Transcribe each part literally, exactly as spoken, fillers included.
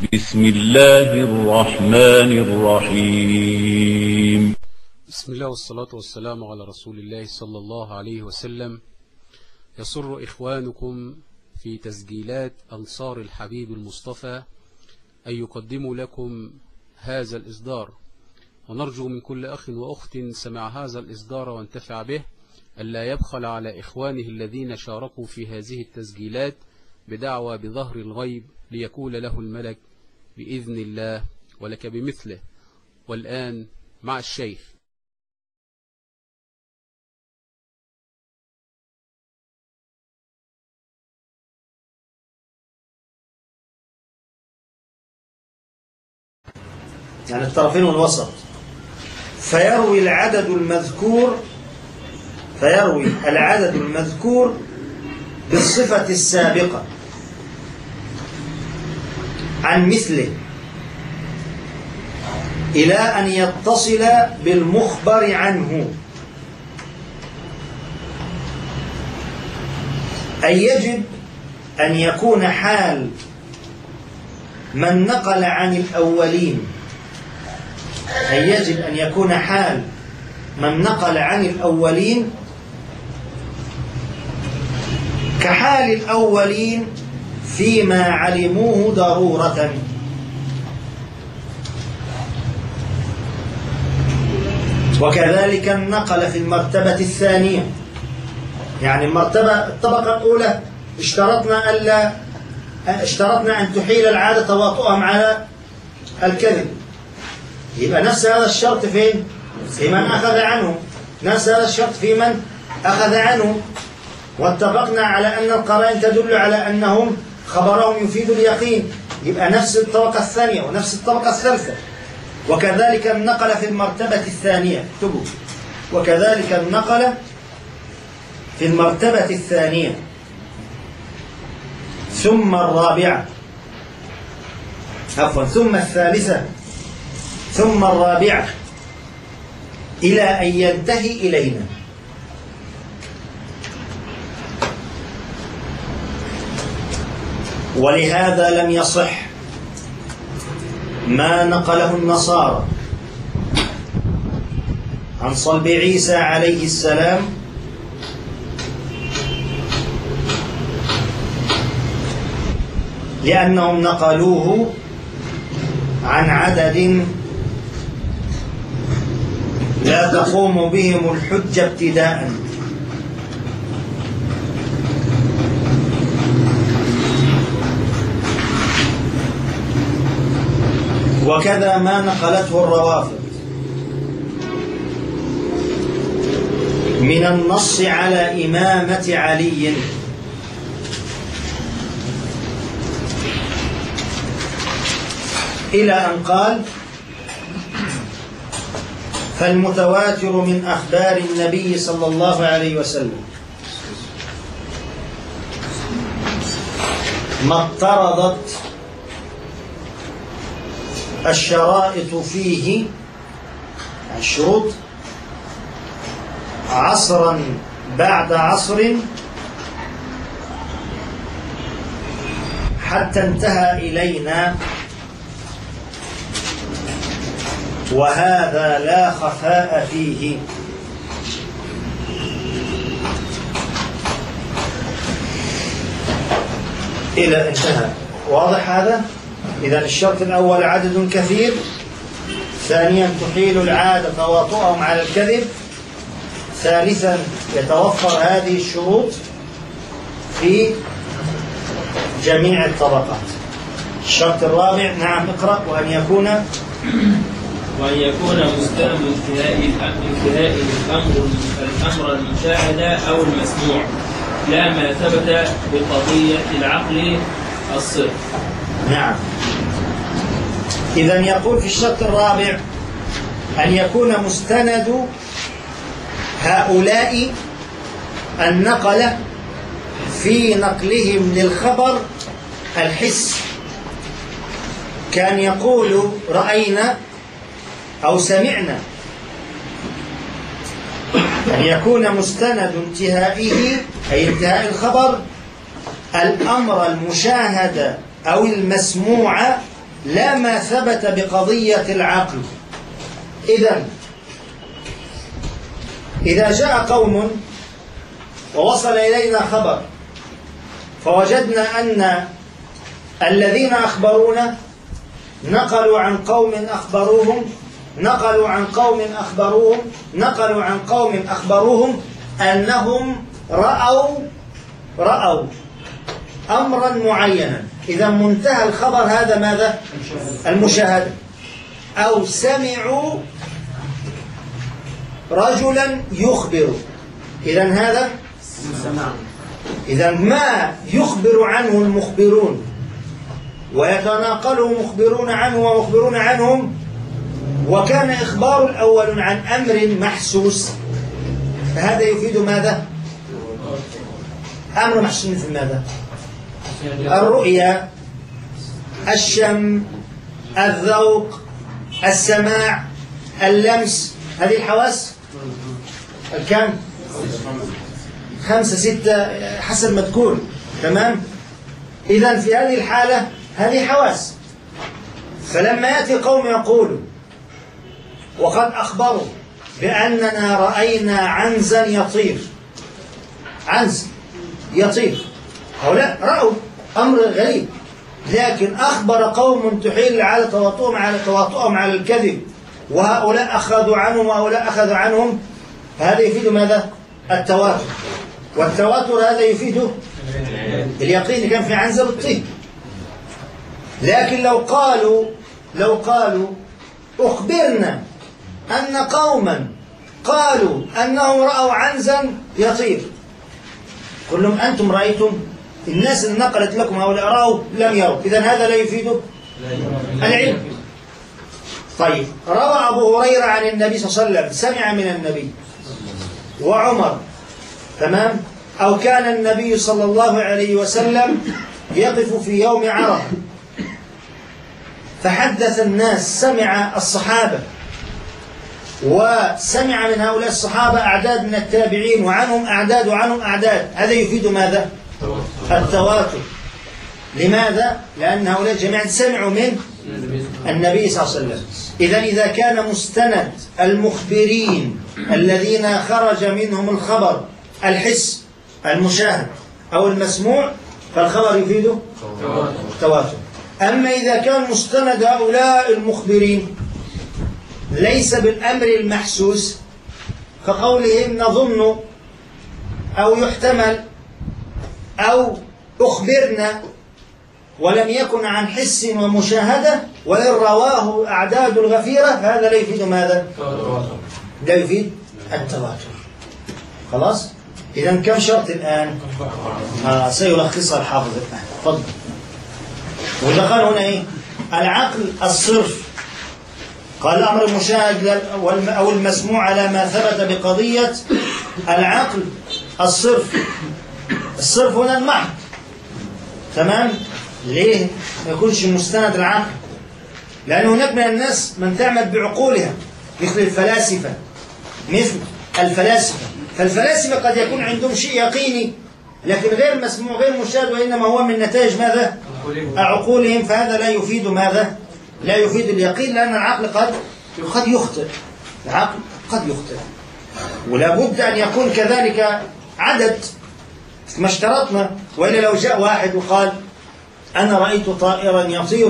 بسم الله الرحمن الرحيم. بسم الله والصلاة والسلام على رسول الله صلى الله عليه وسلم. يسر إخوانكم في تسجيلات أنصار الحبيب المصطفى أن يقدموا لكم هذا الإصدار، ونرجو من كل أخ وأخت سمع هذا الإصدار وانتفع به ألا يبخل على إخوانه الذين شاركوا في هذه التسجيلات بدعوى بظهر الغيب ليقول له الملك بإذن الله ولك بمثله. والآن مع الشيخ. يعني الطرفين والوسط. فيروي العدد المذكور فيروي العدد المذكور بالصفة السابقة عن مثله إلى أن يتصل بالمخبر عنه، أي يجب أن يكون حال من نقل عن الأولين أي يجب أن يكون حال من نقل عن الأولين كحال الأولين فيما علموه ضرورة، وكذلك النقل في المرتبة الثانية. يعني المرتبة الطبقة الأولى اشترطنا ألا اشترطنا أن تحيل العادة تواطؤهم على الكذب، يبقى نفس هذا الشرط فين؟ في من أخذ عنه، نفس هذا الشرط في من أخذ عنه. واتفقنا على أن القرائن تدل على أنهم خبرهم يفيد اليقين، يبقى نفس الطبقة الثانية ونفس الطبقة الثالثة. وكذلك النقل في المرتبة الثانية، اكتبوا، وكذلك النقل في المرتبة الثانية ثم الرابعة عفوا ثم الثالثة ثم الرابعة إلى أن ينتهي إلينا. ولهذا لم يصح ما نقله النصارى عن صلب عيسى عليه السلام لأنهم نقلوه عن عدد لا تقوم بهم الحجة ابتداء، وكذا ما نقلته الروافض من النص على إمامة علي إلى أن قال: فالمتواتر من أخبار النبي صلى الله عليه وسلم ما اضطردت الشرائط فيه، الشروط، عصرا بعد عصر حتى انتهى إلينا، وهذا لا خفاء فيه. إلى انتهى. واضح هذا؟ إذا الشرط الأول عدد كثير، ثانيا تحيل العادة تواطؤهم على الكذب، ثالثا يتوفر هذه الشروط في جميع الطبقات. الشرط الرابع، نعم اقرأ. وأن يكون وأن يكون مستلم انتهاء انتهاء الأمر الأمر المشاهد أو المسموع، لا ما ثبت بقضية العقل الصرف. نعم. إذن يقول في الشرط الرابع أن يكون مستند هؤلاء النقل في نقلهم للخبر الحس، كان يقول رأينا أو سمعنا، أن يكون مستند انتهائه أي انتهاء الخبر الأمر المشاهد أو المسموع لا ما ثبت بقضية العقل. إذن إذا جاء قوم ووصل إلينا خبر فوجدنا أن الذين أخبرونا نقلوا عن قوم أخبروهم نقلوا عن قوم أخبروهم نقلوا عن قوم أخبروهم أنهم رأوا رأوا أمرا معينا. إذا منتهى الخبر هذا ماذا؟ المشاهدة. أو سمعوا رجلا يخبر، إذا هذا إذا ما يخبر عنه المخبرون ويتناقله مخبرون عنه ومخبرون عنهم، وكان إخبار الأول عن أمر محسوس، فهذا يفيد ماذا؟ أمر محسوس مثل ماذا؟ الرؤية، الشم، الذوق، السماع، اللمس، هذه الحواس الكم؟ خمسة ستة حسب ما تكون. تمام؟ إذن في هذه الحالة هذه حواس. فلما يأتي قوم يقولوا وقد أخبروا بأننا رأينا عنزا يطير، عنز يطير، هؤلاء رأوا أمر غريب، لكن أخبر قوم تحيل العادة تواطؤهم على تواطؤهم على الكذب، وهؤلاء أخذوا عنهم وهؤلاء أخذوا عنهم، فهذا يفيد ماذا؟ التواتر. والتواتر هذا يفيد اليقين كان في عنزة بالطيب. لكن لو قالوا لو قالوا أخبرنا أن قوما قالوا أنهم رأوا عنزا يطير، قل لهم أنتم رأيتم؟ الناس اللي نقلت لكم هؤلاء رأوا لم يروا، إذن هذا لا يفيد العلم. طيب، روى أبو هريرة عن النبي صلى الله عليه وسلم، سمع من النبي وعمر، تمام؟ أو كان النبي صلى الله عليه وسلم يقف في يوم عرفة فحدث الناس، سمع الصحابة وسمع من هؤلاء الصحابة أعداد من التابعين وعنهم أعداد وعنهم أعداد، هذا يفيد ماذا؟ التواتر. لماذا؟ لأن هؤلاء جميعا سمعوا من النبي صلى الله عليه وسلم. إذا إذا كان مستند المخبرين الذين خرج منهم الخبر الحس المشاهد أو المسموع فالخبر يفيده التواتر. أما إذا كان مستند هؤلاء المخبرين ليس بالأمر المحسوس كقولهم نظن أو يحتمل أو أخبرنا، ولم يكن عن حس ومشاهدة، وإن رواه أعداد الغفيرة، فهذا لا يفيد ماذا؟ لا يفيد التواتر. خلاص؟ إذن كم شرط الآن؟ آه سيلخصها الحافظ الآن. تفضل. ودخل هنا إيه؟ العقل الصرف، قال الأمر المشاهد أو المسموع على ما ثبت بقضية العقل الصرف. الصرف هنا المحض، تمام؟ ليه ما يكونش مستند العقل؟ لأن هناك من الناس من تعمل بعقولها مثل الفلاسفة مثل الفلاسفة فالفلاسفة قد يكون عندهم شيء يقيني لكن غير مسموع غير مشاهد، وإنما هو من نتائج ماذا؟ عقولهم، فهذا لا يفيد ماذا؟ لا يفيد اليقين، لأن العقل قد قد يخطئ، العقل قد يخطئ، ولا بد أن يكون كذلك عدد ما اشترطنا. وإلا لو جاء واحد وقال أنا رأيت طائرا يطير،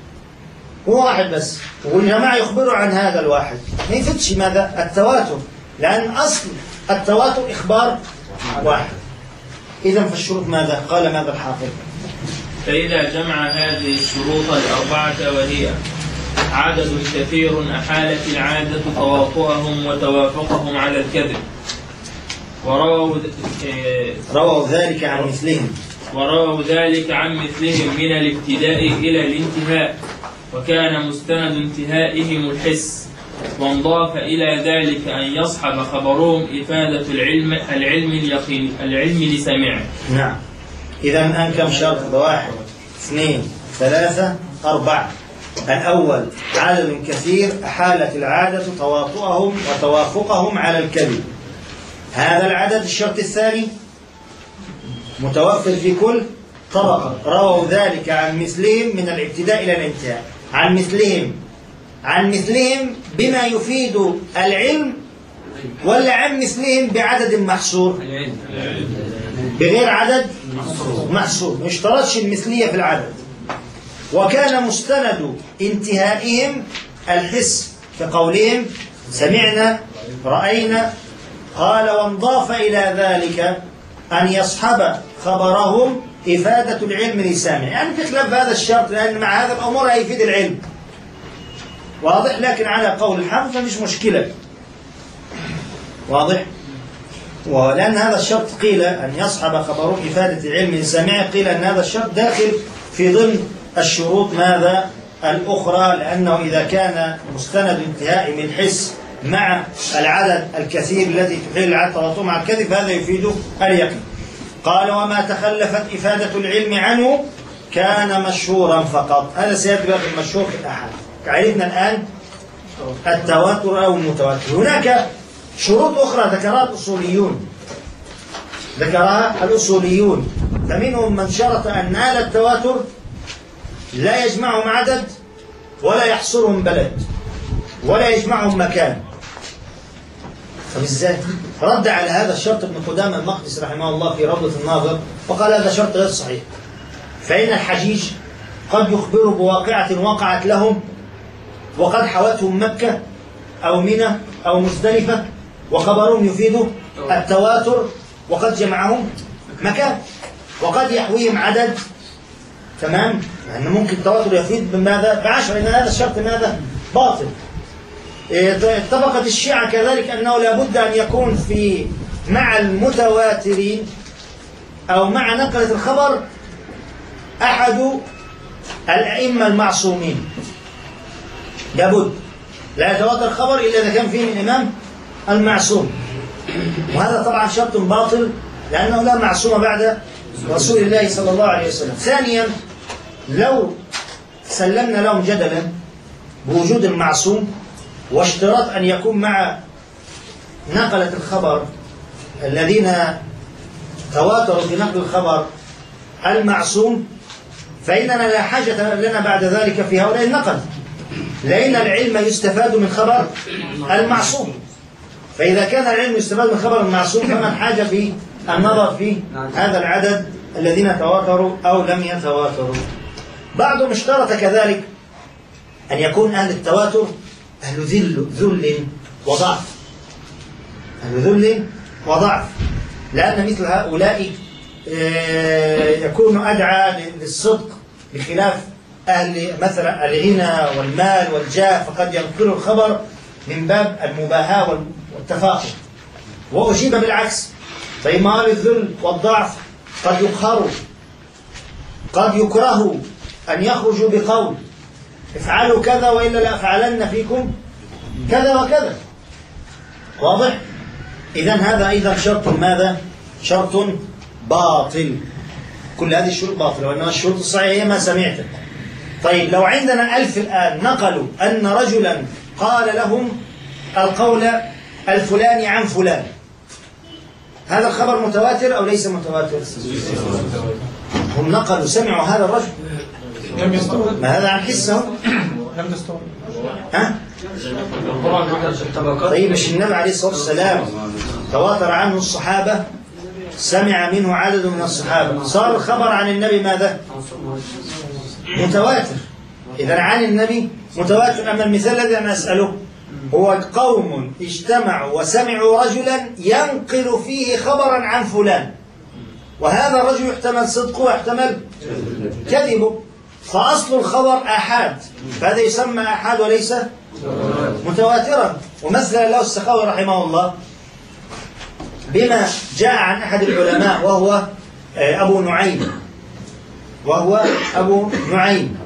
هو واحد بس، والجماعة يخبروا عن هذا الواحد، ما يفيدش ماذا؟ التواتر، لأن أصل التواتر إخبار واحد. إذن فالشروط ماذا؟ قال ماذا الحافظ؟ فإذا جمع هذه الشروط الأربعة وهي عدد كثير أحالت العادة تواطؤهم وتوافقهم على الكذب، ورووا رووا ذلك عن مثلهم ورووا ذلك عن مثلهم من الابتداء إلى الانتهاء، وكان مستند انتهائهم الحس، وانضاف إلى ذلك أن يصحب خبرهم إفادة العلم العلم اليقين العلم لسمعه. نعم. إذا الآن كم شرط؟ واحد اثنين ثلاثة أربعة. الأول عدد كثير أحالت العادة تواطؤهم وتوافقهم على الكذب، هذا العدد. الشرط الثاني متوفر في كل طبقة، رووا ذلك عن مثلهم من الابتداء إلى الانتهاء. عن مثلهم، عن مثلهم بما يفيد العلم ولا عن مثلهم بعدد محصور؟ بغير عدد محصور، ما اشترطش المثلية في العدد. وكان مستند انتهائهم الحس في قولهم سمعنا رأينا. قال وانضاف إلى ذلك أن يصحب خبرهم إفادة العلم لسامع، يعني في خلاف هذا الشرط، لأن مع هذا الأمور هيفيد العلم واضح، لكن على قول الحافظ مش مشكلة واضح. ولأن هذا الشرط قيل أن يصحب خبرهم إفادة العلم لسامع، قيل أن هذا الشرط داخل في ضمن الشروط ماذا الأخرى، لأنه إذا كان مستند انتهاء من حس مع العدد الكثير الذي تحيل العدد تواطؤ مع الكذب هذا يفيد اليقين. قال وما تخلفت إفادة العلم عنه كان مشهورا فقط. هذا سيأتي بقى في المشهور في الأحد. عرفنا الآن التواتر أو المتواتر. هناك شروط أخرى ذكرها الأصوليون، ذكرها الأصوليون، فمنهم من شرط أن نال التواتر لا يجمعهم عدد ولا يحصرهم بلد ولا يجمعهم مكان. طب ازاي؟ رد على هذا الشرط ابن قدامة المقدسي رحمه الله في روضة الناظر وقال هذا شرط غير صحيح، فإن الحجيج قد يخبروا بواقعة وقعت لهم وقد حوتهم مكة أو منى أو مزدلفة وخبرهم يفيد التواتر وقد جمعهم مكان، وقد يحويهم عدد. تمام؟ يعني ممكن التواتر يفيد بماذا؟ بعشر، إن هذا الشرط ماذا؟ باطل. اتفقت الشيعة كذلك أنه لابد أن يكون في مع المتواترين أو مع نقلة الخبر أحد الأئمة المعصومين، لابد لا يتواتر الخبر إلا إذا كان فيه من الإمام المعصوم، وهذا طبعا شرط باطل لأنه لا معصوم بعد رسول الله صلى الله عليه وسلم. ثانيا لو سلمنا لهم جدلا بوجود المعصوم واشتراط أن يكون مع نقلة الخبر الذين تواتروا في نقل الخبر المعصوم، فإننا لا حاجة لنا بعد ذلك في هؤلاء النقل، لأن العلم يستفاد من خبر المعصوم، فإذا كان العلم يستفاد من خبر المعصوم فمن حاجة في النظر في هذا العدد الذين تواتروا أو لم يتواتروا. بعضهم اشترط كذلك أن يكون أهل التواتر أهل ذل ذل وضعف، أهل ذل وضعف، لأن مثل هؤلاء يكون أدعى للصدق بخلاف أهل مثلا الغنى والمال والجاه، فقد ينقل الخبر من باب المباهاة والتفاخر. وأجيب بالعكس، فإما أهل الذل والضعف قد يقهروا، قد يكرهوا أن يخرجوا بقول افعلوا كذا وإلا لأفعلن فيكم كذا وكذا. واضح؟ إذن هذا أيضا شرط ماذا؟ شرط باطل. كل هذه الشروط باطلة، وإنما الشروط الصحيحة هي ما سمعته. طيب لو عندنا ألف الآن نقلوا أن رجلا قال لهم القول الفلاني عن فلان، هذا الخبر متواتر أو ليس متواتر؟ هم نقلوا سمعوا هذا الرجل، ما هذا عن حسهم؟ ها؟ طيب مش النبي عليه الصلاة والسلام تواتر عنه الصحابة، سمع منه عدد من الصحابة، صار الخبر عن النبي ماذا؟ متواتر. إذا عن النبي متواتر. أما المثال الذي أنا أسأله هو قوم اجتمعوا وسمعوا رجلا ينقل فيه خبرا عن فلان، وهذا الرجل يحتمل صدقه ويحتمل كذبه، فأصل الخبر آحاد، فهذا يسمى آحاد وليس متواترا. ومثلا له السخاوي رحمه الله بما جاء عن أحد العلماء وهو أبو نعيم، وهو أبو نعيم.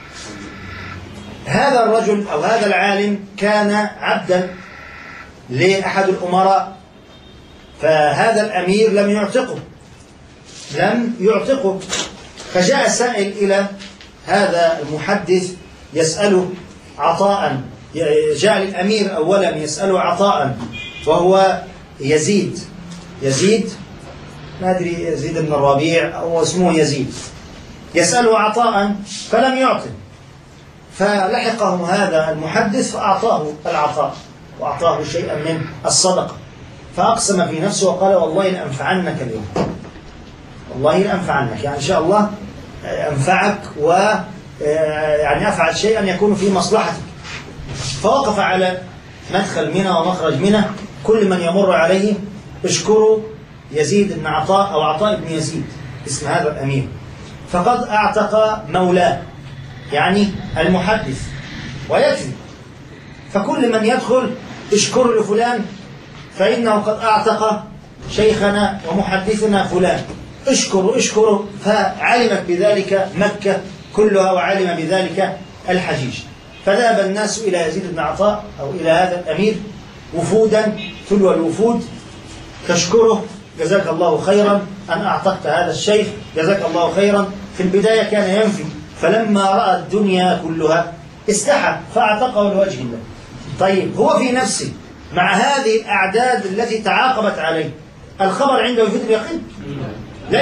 هذا الرجل أو هذا العالم كان عبدا لأحد الأمراء، فهذا الأمير لم يعتقه لم يعتقه فجاء سائل إلى هذا المحدث يسأله عطاء، جاء للأمير أولا يسأله عطاء، وهو يزيد يزيد ما أدري يزيد بن الربيع أو اسمه يزيد، يسأله عطاء فلم يعطي، فلحقه هذا المحدث فأعطاه العطاء وأعطاه شيئا من الصدقة، فأقسم في نفسه وقال والله لأنفعنك اليوم، والله لأنفعنك، يعني إن شاء الله أنفعك و يعني أفعل شيئا يكون في مصلحتك. فوقف على مدخل منى ومخرج منى، كل من يمر عليه اشكروا يزيد بن عطاء أو عطاء بن يزيد اسم هذا الأمير، فقد أعتق مولاه يعني المحدث ويكفي. فكل من يدخل اشكروا لفلان فإنه قد أعتق شيخنا ومحدثنا فلان، اشكروا اشكروا. فعلمت بذلك مكة كلها وعلم بذلك الحجيج، فذهب الناس إلى يزيد بن عطاء أو إلى هذا الأمير وفودا تلو الوفود تشكره، جزاك الله خيرا أن أعتقت هذا الشيخ، جزاك الله خيرا. في البداية كان ينفي، فلما رأى الدنيا كلها استحى فأعتقه لوجه الله. طيب هو في نفسه مع هذه الأعداد التي تعاقبت عليه الخبر عنده يفيد اليقين؟ لا،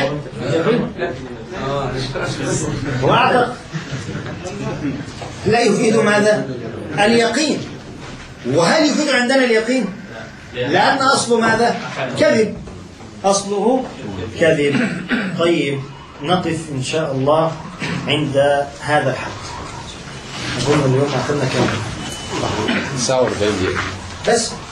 هو أعتق لا يفيد ماذا؟ اليقين. وهل يفيد عندنا اليقين؟ لأن أصله ماذا؟ كذب، أصله كذب. طيب نقف إن شاء الله عند هذا الحد. أظن اليوم أخذنا كم؟ ساعة وأربعين دقيقة بس.